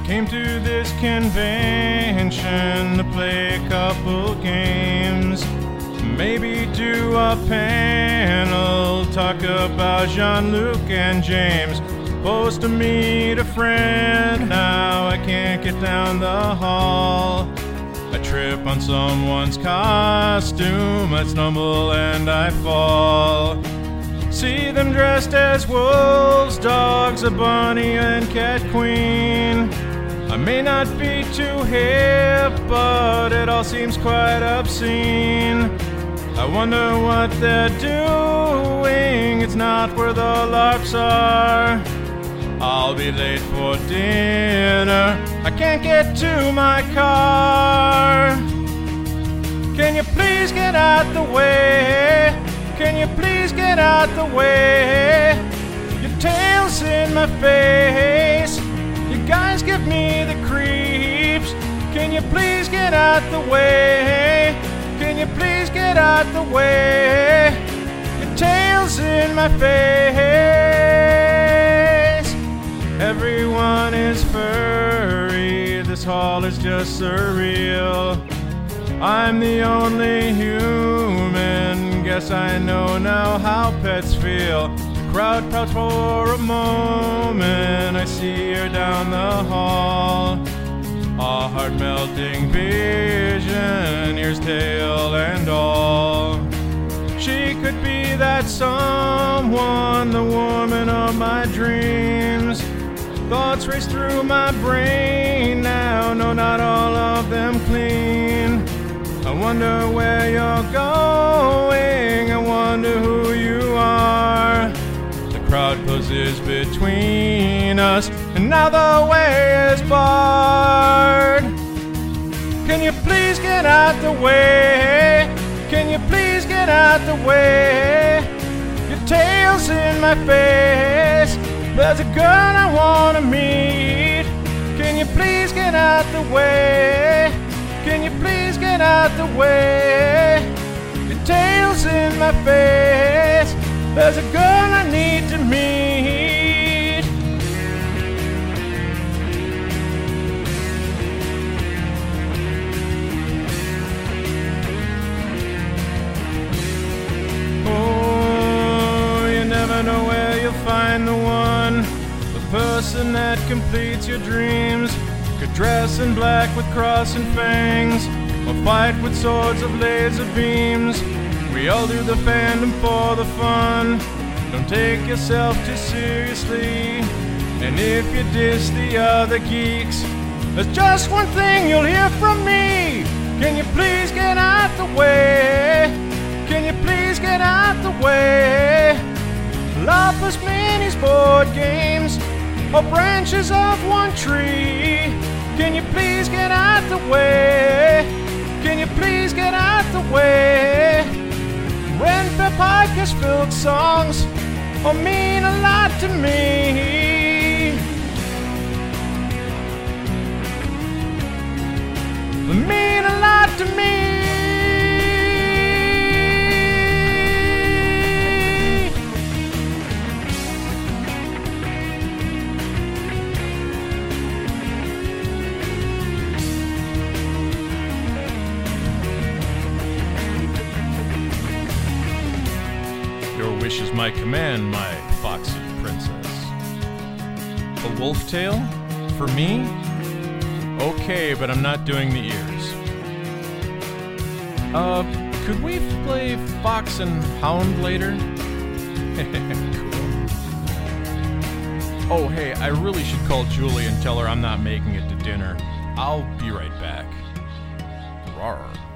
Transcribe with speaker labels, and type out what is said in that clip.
Speaker 1: Came to this convention to play a couple games, maybe do a panel, talk about Jean-Luc and James. Supposed to meet a friend, now I can't get down the hall. I trip on someone's costume, I stumble and I fall. See them dressed as wolves, dogs, a bunny and cat queen. I may not be too hip, but it all seems quite obscene. I wonder what they're doing, it's not where the LARPs are. I'll be late for dinner, I can't get to my car. Can you please get out the way? Can you please get out the way? Your tail's in my face, you guys give me the creeps. Can you please get out the way? Can you please get out the way? Your tail's in my face. Everyone is furry, this hall is just surreal. I'm the only human, guess I know now how pets feel. The crowd pouts for a moment, I see her down the hall. A heart-melting vision, ears, tail, and all. She could be that someone, the woman of my dreams. Thoughts race through my brain now, no, not all of them clean. I wonder where you're going, I wonder who you are. The crowd closes between us, and now the way is barred. Can you please get out the way? Can you please get out the way? Your tail's in my face, there's a girl I wanna meet. Can you please get out the way? Can you please get out the way? Your tail's in my face, there's a girl I need to meet. Oh, you never know where you'll find the one, the person that completes your dreams. Could dress in black with cross and fangs, or fight with swords of laser beams. We all do the fandom for the fun, don't take yourself too seriously. And if you diss the other geeks, there's just one thing you'll hear from me. Can you please get out the way? Can you please get out the way? Loppers, minis, board games, or branches of one tree. Can you please get out the way? Can you please get out the way? When the podcast filled songs all mean a lot to me. They mean a lot to me. Your wish is my command, my foxy princess. A wolf tail? For me? Okay, but I'm not doing the ears. Could we play Fox and Hound later? Cool. Oh, hey, I really should call Julie and tell her I'm not making it to dinner. I'll be right back. Rawr.